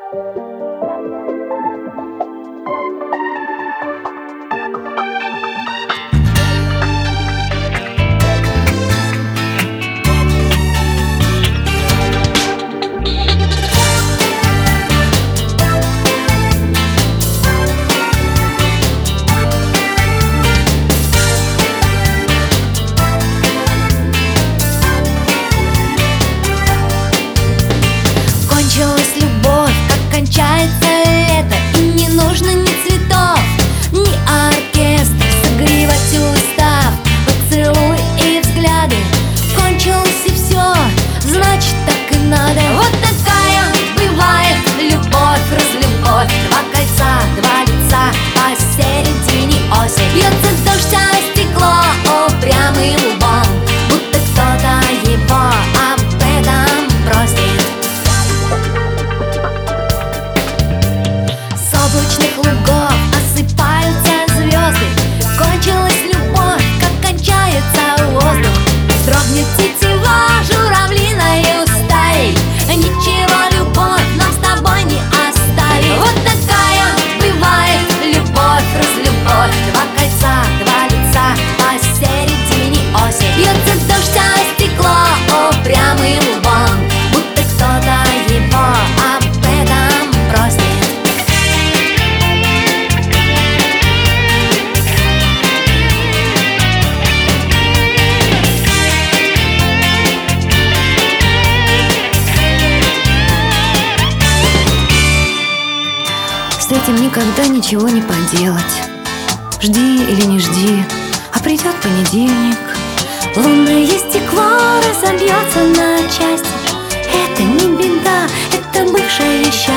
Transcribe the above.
Кончилась любовь, как кончается лето, и не нужно ни цветов, ни оркестр, согревать устав, поцелуй и взгляды. Кончилось и все, значит так и надо. Вот такая бывает любовь, разлюбовь. Два кольца, два лица, посередине осень. Бьется дождь о стекло упрямым лбом, будто кто-то его об этом просит. С облачных лугов осыпаются звезды. Кончилась любовь, как кончается воздух. Вздрогнет тетива журавлиной стаей. Ничего любовь нам с тобой не оставит. Вот такая бывает любовь, разлюбовь. Два кольца, два лица, посередине осень. Бьется дождь о стекло упрямым лбом, будто кто-то его об этом просит. С этим никогда ничего не поделать. Жди или не жди, а придет понедельник. Лунное стекло разобьется на части. Это не беда, это бывшее счастье.